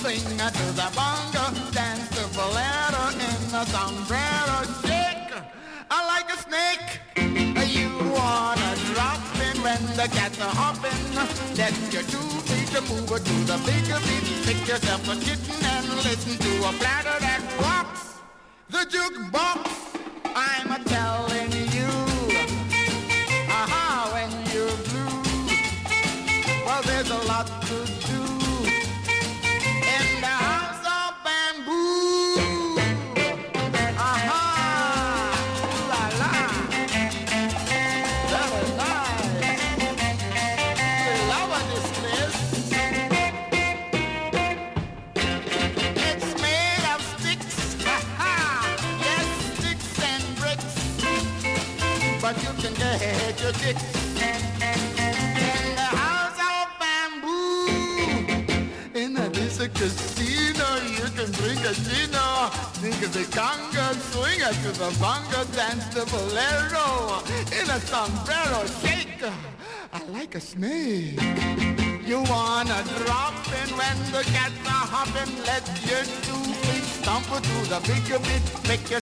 Sing to the bongo, dance to bolero in a sombrero shake. I like a snake. You wanna drop in when the cats are hopping. Let your 2 feet move to the bigger beat. Pick yourself a kitten and listen to a platter that rocks. The jukebox, I'm a telling you. Aha, when you're blue, well, there's a lot to do in the house of bamboo. Aha, la la, that was nice. We love this place. It's made of sticks, aha, yes, sticks and bricks. But you can get your kicks in the house of bamboo. In a casino, you can drink a chino, think of the conga, swing it to the bongo, dance the bolero, in a sombrero shake. I like a snake. You wanna drop in when the cats are hopping, let your 2 feet stumble to the bigger beat, make